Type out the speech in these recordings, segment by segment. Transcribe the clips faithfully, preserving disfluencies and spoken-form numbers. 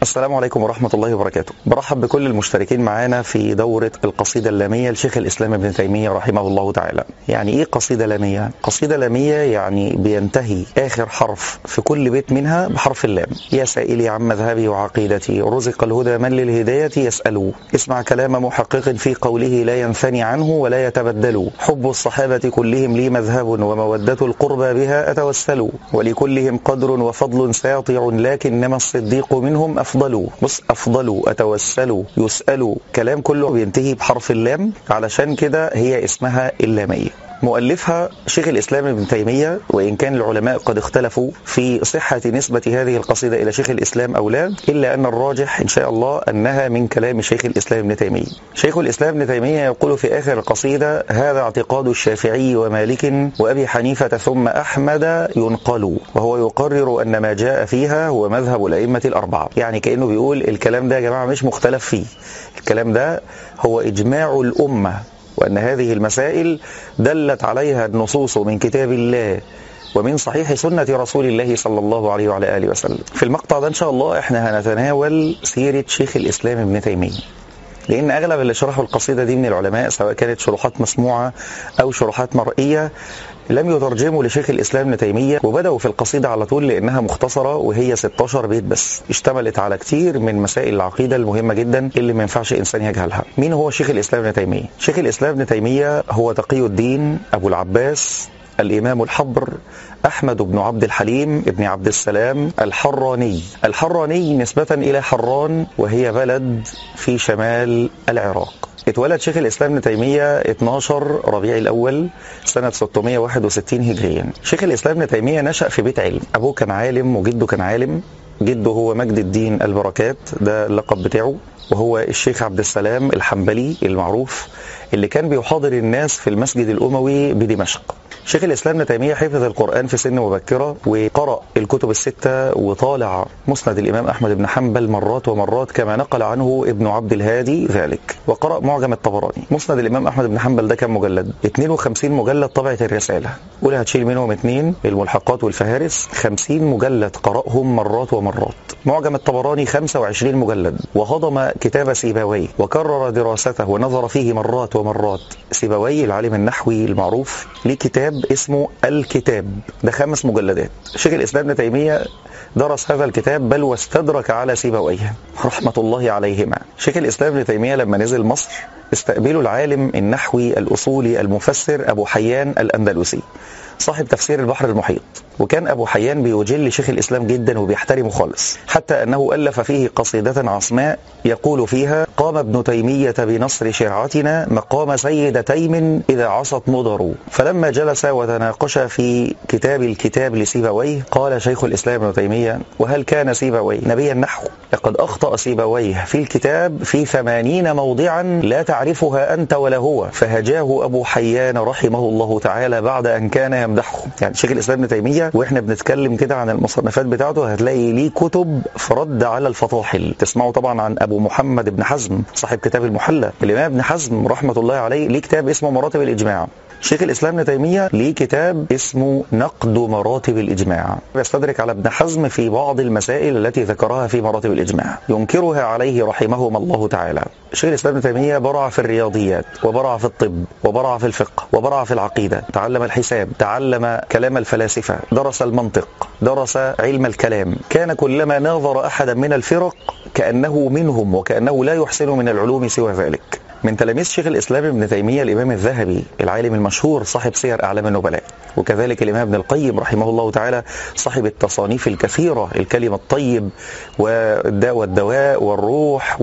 السلام عليكم ورحمة الله وبركاته. برحب بكل المشتركين معانا في دورة القصيدة اللامية لشيخ الإسلام ابن تيمية رحمه الله تعالى. يعني إيه قصيدة لامية؟ قصيدة لامية يعني بينتهي آخر حرف في كل بيت منها بحرف اللام. يا سائلي عن مذهبي وعقيدتي، رزق الهدى من للهداية يسأل، اسمع كلام محقق في قوله لا ينثني عنه ولا يتبدل، حب الصحابة كلهم لي مذهب ومودة القربى بها أتوسل، ولكلهم قدر وفضل ساطع لكنما الصديق منهم أفضل. بص، أفضل، أتوسل، يسأل، كلام كله بينتهي بحرف اللام، علشان كده هي اسمها اللامية. مؤلفها شيخ الإسلام ابن تيمية، وإن كان العلماء قد اختلفوا في صحة نسبة هذه القصيدة إلى شيخ الإسلام أو لا، إلا أن الراجح إن شاء الله أنها من كلام شيخ الإسلام ابن تيمية. شيخ الإسلام ابن تيمية يقول في آخر القصيدة: هذا اعتقاد الشافعي ومالك وأبي حنيفة ثم أحمد ينقل، وهو يقرر أن ما جاء فيها هو مذهب الأئمة الأربعة. يعني كأنه بيقول الكلام ده يا جماعة مش مختلف فيه، الكلام ده هو إجماع الأمة، وأن هذه المسائل دلت عليها النصوص من كتاب الله ومن صحيح سنة رسول الله صلى الله عليه وعلى آله وسلم. في المقطع ده إن شاء الله إحنا هنتناول سيرة شيخ الإسلام ابن تيمية، لأن أغلب اللي شرحوا القصيدة دي من العلماء، سواء كانت شروحات مسموعة أو شروحات مرئية، لم يترجموا لشيخ الإسلام ابن تيمية، وبدأوا في القصيدة على طول لأنها مختصرة وهي ستاشر بيت بس، اشتملت على كتير من مسائل العقيدة المهمة جدا اللي ما ينفعش إنسان يجهلها. مين هو شيخ الإسلام ابن تيمية؟ شيخ الإسلام ابن تيمية هو تقي الدين أبو العباس الإمام الحبر أحمد بن عبد الحليم ابن عبد السلام الحراني. الحراني نسبة إلى حران، وهي بلد في شمال العراق. اتولد شيخ الإسلام ابن تيمية اتناشر ربيع الأول سنة ستمائة وواحد وستين هجريا. شيخ الإسلام ابن تيمية نشأ في بيت علم، أبوه كان عالم وجده كان عالم. جده هو مجد الدين البركات، ده اللقب بتاعه، وهو الشيخ عبد السلام الحنبلي المعروف اللي كان بيحاضر الناس في المسجد الأموي بدمشق. شيخ الإسلام ابن تيمية حفظ القرآن في سن مبكرة، وقرأ الكتب الستة، وطالع مسند الإمام أحمد بن حنبل مرات ومرات كما نقل عنه ابن عبد الهادي ذلك، وقرأ معجم الطبراني. مسند الإمام أحمد بن حنبل ده كان مجلد اثنين وخمسين مجلد طبعة الرسالة، قول هتشيل منهم اثنين الملحقات والفهارس، خمسين مجلد قرأهم مرات ومرات. معجم الطبراني خمسة وعشرين مجلد، وهضم كتاب سيبويه وكرر دراسته ونظر فيه مرات ومرات. سيبويه العالم النحوي المعروف ليه كتاب اسمه الكتاب، ده خمس مجلدات. شيخ الإسلام ابن تيمية درس هذا الكتاب بل واستدرك على سيبويه رحمة الله عليهما. شيخ الإسلام ابن تيمية لما نزل مصر استقبله العالم النحوي الأصولي المفسر أبو حيان الأندلسي صاحب تفسير البحر المحيط، وكان أبو حيان بيجل شيخ الإسلام جدا وبيحترمه خالص، حتى أنه ألف فيه قصيدة عصماء يقول فيها: قام ابن تيمية بنصر شرعتنا مقام سيد تيم إذا عصت مضر. فلما جلس وتناقش في كتاب الكتاب لسيبويه قال شيخ الإسلام ابن تيمية: وهل كان سيبويه نبي النحو؟ لقد أخطأ سيبويه في الكتاب في ثمانين موضعا لا تعرفها أنت ولا هو. فهجاه أبو حيان رحمه الله تعالى بعد أن كان يمدحه. يعني شيخ الإسلام ابن تيمية واحنا بنتكلم كده عن المصنفات بتاعته هتلاقي ليه كتب في رد على الفطاحل. تسمعوا طبعا عن أبو محمد بن حزم صاحب كتاب المحلى. الإمام ابن حزم رحمة الله عليه ليه كتاب اسمه مراتب الإجماع. شيخ الإسلام ابن تيمية ليه كتاب اسمه نقد مراتب الإجماع، يستدرك على ابن حزم في بعض المسائل التي ذكرها في مراتب الإجماع، ينكرها عليه رحمهم الله تعالى. شيخ الإسلام ابن تيمية برع في الرياضيات، وبرع في الطب، وبرع في الفقه، وبرع في العقيدة، تعلم الحساب، تعلم كلام الفلاسفة، درس المنطق، درس علم الكلام. كان كلما ناظر أحدا من الفرق كأنه منهم، وكأنه لا يحسن من العلوم سوى ذلك. من تلاميذ شيخ الإسلام ابن تيمية الإمام الذهبي العالم المشهور صاحب سير أعلام النبلاء، وكذلك الإمام ابن القيم رحمه الله تعالى صاحب التصانيف الكثيرة، الكلم الطيب والداء والدواء والروح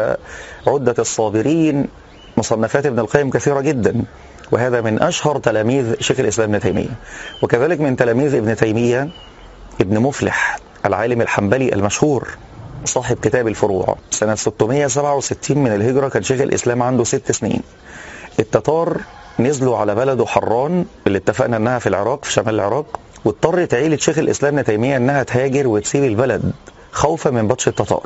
وعدة الصابرين. مصنفات ابن القيم كثيرة جدا، وهذا من أشهر تلاميذ شيخ الإسلام ابن تيمية. وكذلك من تلاميذ ابن تيمية ابن مفلح العالم الحنبلي المشهور صاحب كتاب الفروع. سنة ستمائة وسبعة وستين من الهجرة كان شيخ الإسلام عنده ست سنين. التتار نزلوا على بلده حران اللي اتفقنا انها في العراق في شمال العراق، واضطرت عيلة شيخ الإسلام ابن تيمية انها تهاجر وتسيب البلد خوفا من بطش التتار،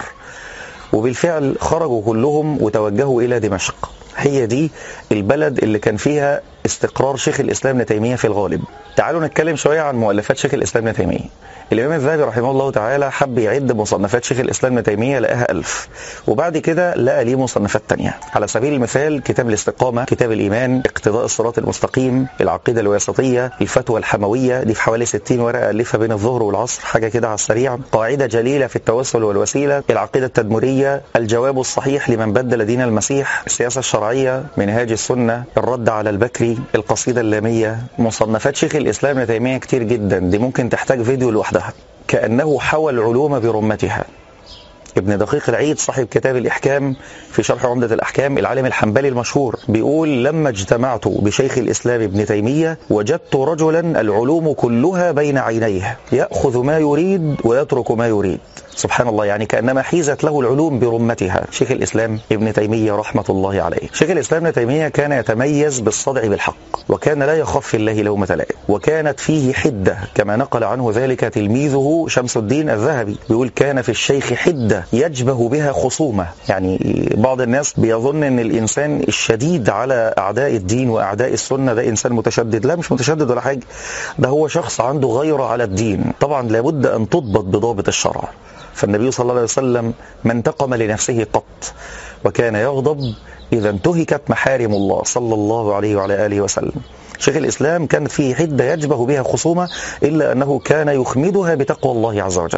وبالفعل خرجوا كلهم وتوجهوا إلى دمشق. هي دي البلد اللي كان فيها استقرار شيخ الإسلام ابن تيمية في الغالب. تعالوا نتكلم شوية عن مؤلفات شيخ الإسلام ابن تيمية. الإمام الذهبي رحمه الله تعالى حب يعد مصنفات شيخ الإسلام ابن تيمية، لقاها ألف، وبعد كده لقى ليه مصنفات تانية. على سبيل المثال كتاب الاستقامة، كتاب الإيمان، اقتضاء الصراط المستقيم، العقيدة الواسطية، الفتوى الحموية، دي في حوالي ستين ورقة ألفها بين الظهر والعصر، حاجة كده على السريع. قاعدة جليلة في التوسل والوسيلة، العقيدة التدمرية، الجواب الصحيح لمن بدل دين المسيح، السياسة الشرعية، منهاج السنة، الرد على البكري، القصيدة اللامية. مصنفات شيخ الإسلام ابن تيمية كتير جدا، دي ممكن تحتاج فيديو لوحدها. كأنه حوى العلوم برمتها. ابن دقيق العيد صاحب كتاب الإحكام في شرح عمدة الأحكام، العالم الحنبلي المشهور، بيقول: لما اجتمعت بشيخ الإسلام ابن تيمية وجدت رجلا العلوم كلها بين عينيه، يأخذ ما يريد ويترك ما يريد. سبحان الله، يعني كأنما حيزت له العلوم برمتها. شيخ الإسلام ابن تيمية رحمة الله عليه. شيخ الإسلام ابن تيمية كان يتميز بالصدع بالحق، وكان لا يخاف في الله لومة لائم، وكانت فيه حدة، كما نقل عنه ذلك تلميذه شمس الدين الذهبي، بيقول: كان في الشيخ حدة يجبه بها خصومة. يعني بعض الناس بيظن ان الإنسان الشديد على أعداء الدين وأعداء السنة ده إنسان متشدد. لا، مش متشدد ولا حاجة، ده هو شخص عنده غيرة على الدين. طبعا لابد أن تضبط بضابط الشرع. فالنبي صلى الله عليه وسلم ما انتقم لنفسه قط، وكان يغضب إذا انتهكت محارم الله صلى الله عليه وعلى آله وسلم. شيخ الإسلام كانت فيه حدة يجبه بها خصومة، إلا أنه كان يخمدها بتقوى الله عز وجل.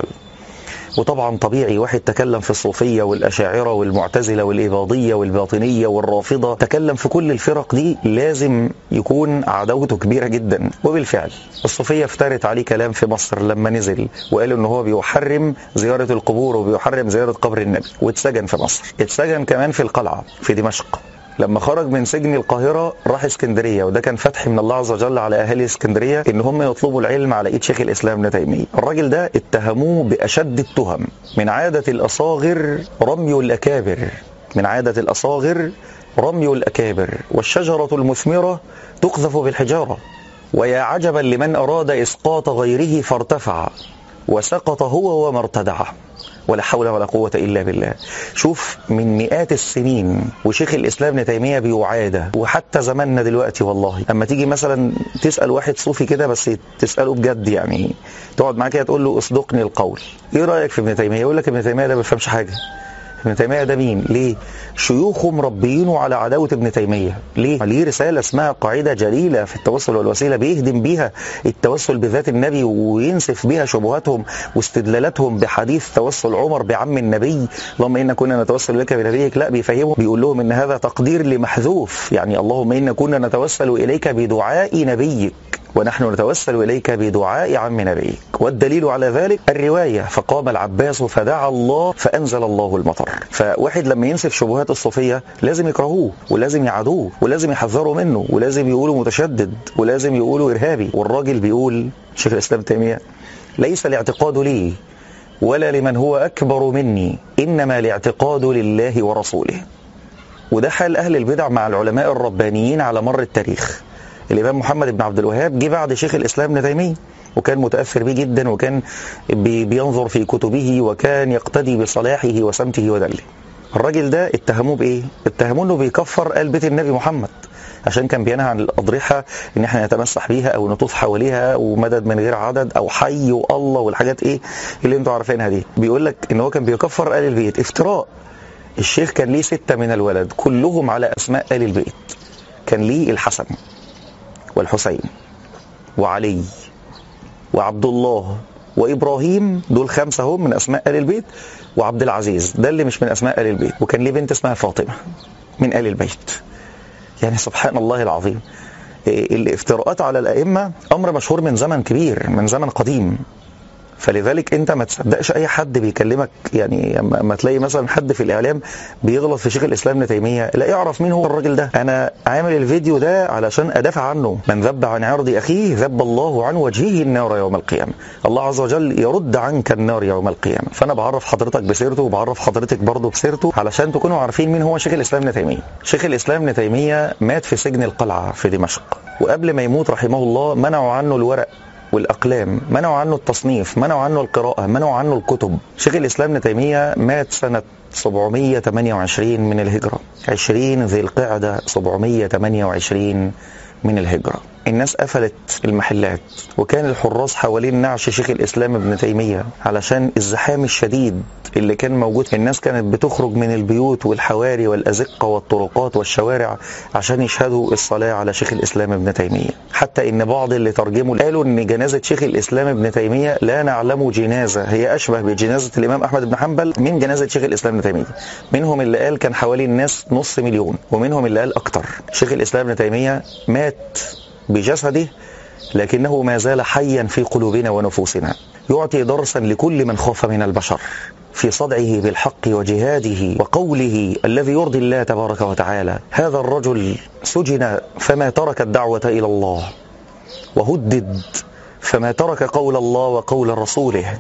وطبعا طبيعي واحد تكلم في الصوفية والأشاعرة والمعتزلة والإباضية والباطنية والرافضة، تكلم في كل الفرق دي، لازم يكون عداوته كبيرة جدا. وبالفعل الصوفية افترت عليه كلام في مصر لما نزل، وقالوا انه هو بيحرم زيارة القبور وبيحرم زيارة قبر النبي، واتسجن في مصر. اتسجن كمان في القلعة في دمشق. لما خرج من سجن القاهرة راح اسكندرية، وده كان فتح من الله عز وجل على أهالي اسكندرية إن هم يطلبوا العلم على إيد شيخ الإسلام ابن تيمية. الراجل ده اتهموه بأشد التهم. من عادة الأصاغر رمي الأكابر، من عادة الأصاغر رمي الأكابر، والشجرة المثمرة تقذف بالحجارة. ويا عجبا لمن أراد إسقاط غيره فارتفع، وسقط هو وما ارتدعه، ولا حول ولا قوة إلا بالله. شوف، من مئات السنين وشيخ الإسلام ابن تيمية بيعادة، وحتى زماننا دلوقتي والله أما تيجي مثلا تسأل واحد صوفي كده، بس تسأله بجد، يعني تقعد معاه كده تقول له: اصدقني القول، إيه رأيك في ابن تيمية؟ يقول لك ابن تيمية ده ما بيفهمش حاجة. ابن تيمية ده مين؟ ليه؟ شيوخه مربيينه على عداوة ابن تيمية. ليه؟ ليه رسالة اسمها قاعدة جليلة في التوسل والوسيلة، بيهدم بيها التوسل بذات النبي، وينسف بيها شبهاتهم واستدلالاتهم بحديث توسل عمر بعم النبي: اللهم إنا كنا نتوسل لك بنبيك. لا، بيفهمهم، بيقول لهم إن هذا تقدير لمحذوف، يعني اللهم إنا كنا نتوسل إليك بدعاء نبيك، ونحن نتوسل إليك بدعاء عم نبيك. والدليل على ذلك الرواية: فقام العباس فدعا الله فأنزل الله المطر. فواحد لما ينسف شبهات الصوفية لازم يكرهوه، ولازم يعادوه، ولازم يحذروا منه، ولازم يقولوا متشدد، ولازم يقولوا إرهابي. والراجل بيقول شيخ الإسلام تيمية: ليس الاعتقاد لي ولا لمن هو أكبر مني، إنما الاعتقاد لله ورسوله. وده حال أهل البدع مع العلماء الربانيين على مر التاريخ. الإمام محمد بن عبد الوهاب جه بعد شيخ الإسلام ابن تيمية، وكان متأثر به جدا، وكان بينظر في كتبه، وكان يقتدي بصلاحه وسمته ودله. الراجل ده اتهموه بإيه؟ اتهموه انه بيكفر آل بيت النبي محمد، عشان كان بينهى عن الأضرحة ان احنا نتمسح بيها او نطوف حواليها، ومدد من غير عدد، او حي والله والحاجات ايه اللي انتوا عارفينها دي. بيقول لك ان هو كان بيكفر آل البيت. افتراء. الشيخ كان ليه ستة من الولد كلهم على أسماء آل البيت. كان ليه الحسن والحسين وعلي وعبد الله وإبراهيم، دول خمسة هم من أسماء آل البيت، وعبد العزيز ده اللي مش من أسماء آل البيت. وكان ليه بنت اسمها فاطمة من آل البيت. يعني سبحان الله العظيم، الافتراءات على الأئمة أمر مشهور من زمن كبير، من زمن قديم. فلذلك انت ما تصدقش اي حد بيكلمك. يعني اما تلاقي مثلا حد في الاعلام بيغلط في شيخ الاسلام ابن تيميه، لا، اعرف مين هو الراجل ده. انا عامل الفيديو ده علشان ادافع عنه. من ذب عن عرض اخيه ذب الله عن وجهه النار يوم القيامه. الله عز وجل يرد عنك النار يوم القيامه. فانا بعرف حضرتك بسيرته، وبعرف حضرتك برضه بسيرته، علشان تكونوا عارفين مين هو شيخ الاسلام ابن تيميه. شيخ الاسلام ابن تيميه مات في سجن القلعه في دمشق، وقبل ما يموت رحمه الله منعوا عنه الورق والأقلام، منعوا عنه التصنيف، منعوا عنه القراءة، منعوا عنه الكتب. شيخ الإسلام ابن تيمية مات سنة سبعمائة وثمانية وعشرين من الهجرة، عشرين ذي القعدة سبعمائة وثمانية وعشرين من الهجرة. الناس قفلت المحلات، وكان الحراس حوالين نعش شيخ الإسلام ابن تيمية علشان الزحام الشديد اللي كان موجود. الناس كانت بتخرج من البيوت والحواري والأزقة والطرقات والشوارع عشان يشهدوا الصلاة على شيخ الإسلام ابن تيمية. حتى إن بعض اللي ترجموا قالوا إن جنازة شيخ الإسلام ابن تيمية لا نعلم جنازة هي أشبه بجنازة الإمام أحمد بن حنبل من جنازة شيخ الإسلام ابن تيمية. منهم اللي قال كان حوالي الناس نص مليون، ومنهم اللي قال أكتر. شيخ الإسلام ابن تيمية مات بجسده، لكنه ما زال حيا في قلوبنا ونفوسنا، يعطي درسا لكل من خاف من البشر في صدعه بالحق وجهاده وقوله الذي يرضي الله تبارك وتعالى. هذا الرجل سجن فما ترك الدعوة إلى الله، وهدد فما ترك قول الله وقول رسوله،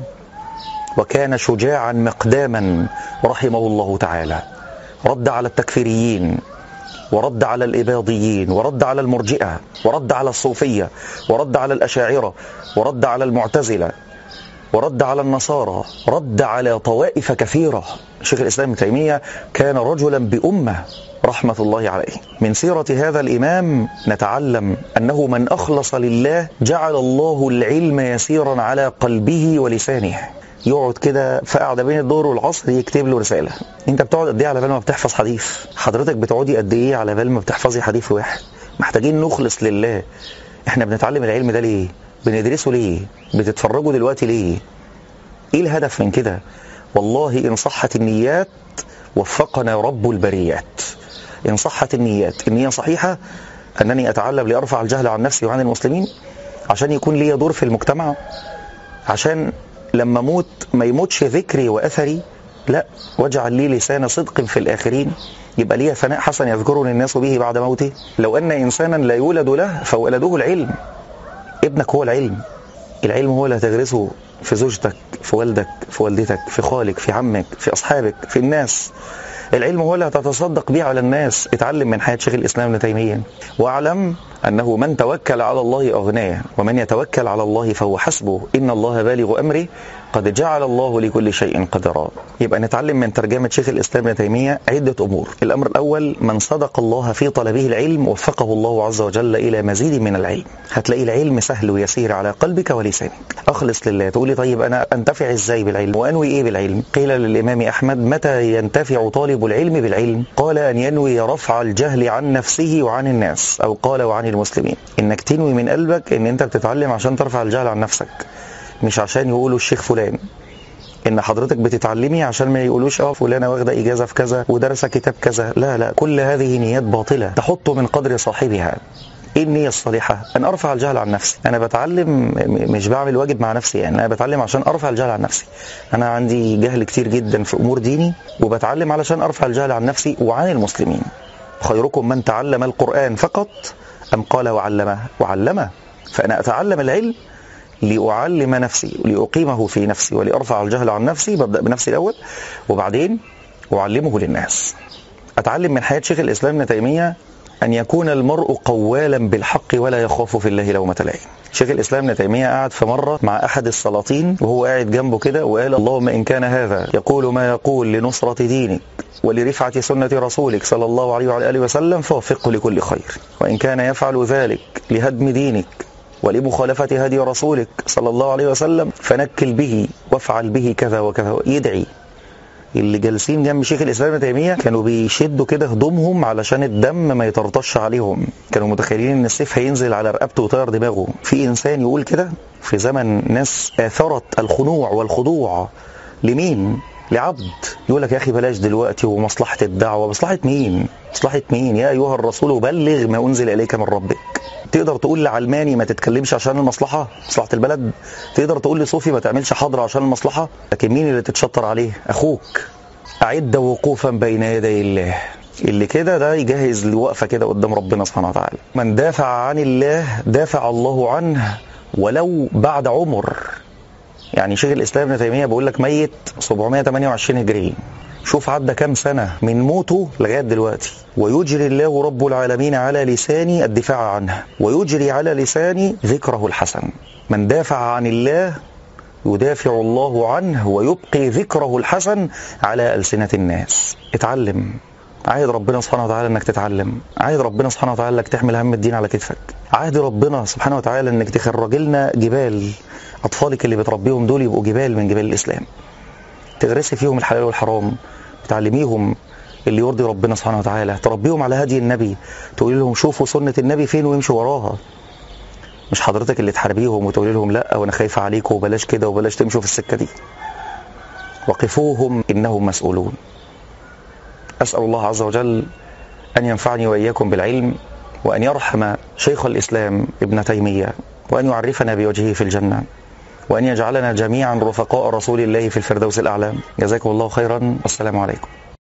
وكان شجاعا مقداما رحمه الله تعالى. رد على التكفيريين، ورد على الإباضيين، ورد على المرجئة، ورد على الصوفية، ورد على الأشاعرة، ورد على المعتزلة، ورد على النصارى، رد على طوائف كثيرة. شيخ الإسلام ابن تيمية كان رجلا بأمة رحمة الله عليه. من سيرة هذا الإمام نتعلم أنه من أخلص لله جعل الله العلم يسيرا على قلبه ولسانه. يقعد كده في قاعده بين الظهر والعصر يكتب له رساله. انت بتقعد قد ايه على بال ما بتحفظ حديث؟ حضرتك بتقعدي قد ايه على بال ما بتحفظي حديث واحد؟ محتاجين نخلص لله. احنا بنتعلم العلم ده ليه؟ بندرسه ليه؟ بتتفرجوا دلوقتي ليه؟ ايه الهدف من كده؟ والله ان صحت النيات وفقنا رب البريات. ان صحت النيات، النية صحيحة انني اتعلم لارفع الجهل عن نفسي وعن المسلمين، عشان يكون لي دور في المجتمع، عشان لما موت ما يموتش ذكري وأثري، لا، واجعل لي لسان صدق في الآخرين، يبقى لي ثناء حسن يذكرني الناس به بعد موته. لو أن إنسانا لا يولد له فولده العلم. ابنك هو العلم. العلم هو اللي هتغرسه في زوجتك، في والدك، في والدتك، في خالك، في عمك، في أصحابك، في الناس. العلم هو اللي هتتصدق به على الناس. اتعلم من حياة شيخ الإسلام ابن تيمية، واعلم أنه من توكل على الله أغناه، ومن يتوكل على الله فهو حسبه، إن الله بالغ أمره، قد جعل الله لكل شيء قدرا. يبقى نتعلم من ترجمة شيخ الإسلام ابن تيمية عدة أمور. الأمر الأول، من صدق الله في طلبه العلم وفقه الله عز وجل إلى مزيد من العلم. هتلاقي العلم سهل ويسير على قلبك ولسانك. أخلص لله. تقولي طيب أنا أنتفع إزاي بالعلم وأنوي إيه بالعلم؟ قيل للإمام أحمد متى ينتفع طالب العلم بالعلم؟ قال أن ينوي رفع الجهل عن نفسه وعن الناس، أو قال وعن المسلمين. إنك تنوي من قلبك إن أنت بتتعلم عشان ترفع الجهل عن نفسك، مش عشان يقولوا الشيخ فلان. ان حضرتك بتتعلمي عشان ما يقولوش اه فلانه واخده اجازه في كذا ودرس كتاب كذا. لا لا، كل هذه نيات باطله تحط من قدر صاحبها. ايه النيه الصالحه؟ ان ارفع الجهل عن نفسي. انا بتعلم مش بعمل واجب مع نفسي، يعني انا بتعلم عشان ارفع الجهل عن نفسي. انا عندي جهل كتير جدا في امور ديني، وبتعلم علشان ارفع الجهل عن نفسي وعن المسلمين. خيركم من تعلم القرآن فقط ام قال وعلمه وعلمه. فانا اتعلم العلم لأعلم نفسي ولأقيمه في نفسي ولأرفع الجهل عن نفسي. ببدأ بنفسي الأول وبعدين أعلمه للناس. أتعلم من حياة شيخ الإسلام ابن تيمية أن يكون المرء قوالا بالحق ولا يخاف في الله لومة لائم. شيخ الإسلام ابن تيمية قعد في مرة مع أحد السلاطين وهو قاعد جنبه كده وقال اللهم إن كان هذا يقول ما يقول لنصرة دينك ولرفعة سنة رسولك صلى الله عليه وعلى آله وسلم فوفقه لكل خير، وإن كان يفعل ذلك لهدم دينك ولمخالفة هدي رسولك صلى الله عليه وسلم فنكل به وافعل به كذا وكذا. يدعي. اللي جالسين جنب شيخ الإسلام ابن تيمية كانوا بيشدوا كده هدومهم علشان الدم ما يطرطش عليهم. كانوا متخيلين ان السيف هينزل على رقبته وطير دماغه. في إنسان يقول كده في زمن ناس آثرت الخنوع والخضوع لمين؟ لعبد. يقول لك يا أخي بلاش دلوقتي ومصلحة الدعوة. مصلحة مين؟ مصلحة مين؟ يا أيها الرسول بلغ ما أنزل إليك من ربك. تقدر تقول لعلماني ما تتكلمش عشان المصلحة، مصلحة البلد؟ تقدر تقول لصوفي ما تعملش حضرة عشان المصلحة؟ لكن مين اللي تتشطر عليه؟ أخوك. أعد وقوفا بين يدي الله. اللي كده ده يجهز لوقفة كده قدام ربنا سبحانه وتعالى. من دافع عن الله دافع الله عنه ولو بعد عمر. يعني شيخ الإسلام ابن تيمية بيقول لك ميت سبعمائة وثمانية وعشرين هجري. شوف عدى كام سنة من موته لغاية دلوقتي. ويجري الله رب العالمين على لساني الدفاع عنه، ويجري على لساني ذكره الحسن. من دافع عن الله يدافع الله عنه ويبقي ذكره الحسن على ألسنة الناس. اتعلم عاهد ربنا سبحانه وتعالى انك تتعلم، عاهد ربنا سبحانه وتعالى انك تحمل هم الدين على كتفك، عاهد ربنا سبحانه وتعالى انك تخرج لنا جبال، اطفالك اللي بتربيهم دول يبقوا جبال من جبال الاسلام، تغرسي فيهم الحلال والحرام، تعلميهم اللي يرضي ربنا سبحانه وتعالى، تربيهم على هدي النبي، تقول لهم شوفوا سنة النبي فين ويمشوا وراها. مش حضرتك اللي تحاربيهم وتقول لهم لا وانا خايفة عليكم وبلاش كده وبلاش تمشوا في السكة دي. وقفوهم إنهم مسؤولون. أسأل الله عز وجل أن ينفعني وإياكم بالعلم، وأن يرحم شيخ الإسلام ابن تيمية، وأن يعرفنا بوجهه في الجنة، وأن يجعلنا جميعا رفقاء رسول الله في الفردوس الأعلى. جزاكم الله خيرا، والسلام عليكم.